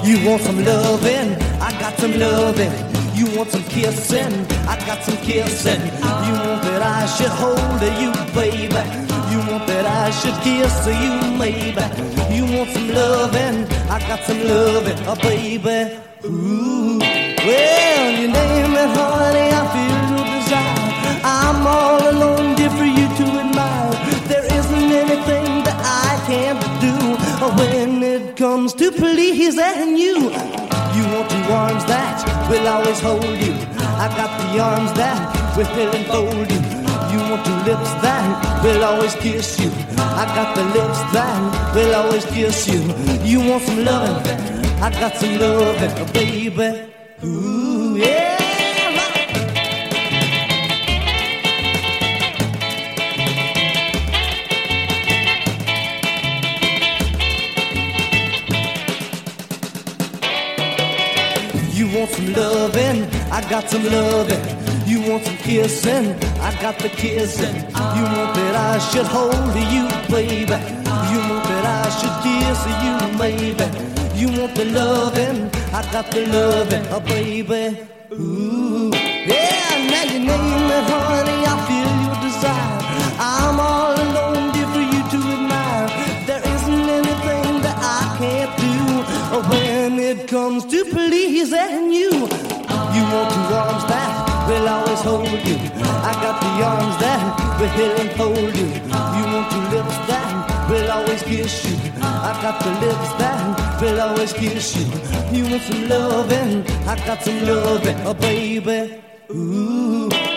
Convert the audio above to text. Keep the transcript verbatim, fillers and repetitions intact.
You want some loving? I got some loving. You want some kissing? I got some kissing. You want that I should hold you, baby? You want that I should kiss you, maybe? You want some loving? I got some loving, oh baby. Ooh, well, you name it, honey, I feel your desire. I'm all alone, dear, for you to admire. There isn't anything that I can't do when it comes to pleasing you. You want two arms that will always hold you. I got the arms that will enfold you. You want two lips that will always kiss you. I got the lips that will always kiss you. You want some loving? I got some loving, oh baby. Ooh, yeah. You want some loving? I got some loving. You want some kissing? I got the kissing. You want that I should hold you, baby? You want that I should kiss you, maybe? You want the loving? I got the loving, oh baby. Ooh, yeah, now you name it, honey, I feel your desire. I'm all alone, dear, for you to admire. There isn't anything that I can't do when it comes to pleasing you. You want two arms that will always hold you. I got the arms that will enfold you. You want two lips that will always kiss you. I got the lips that will always kiss you. You want some loving? I got some loving, oh baby. Ooh.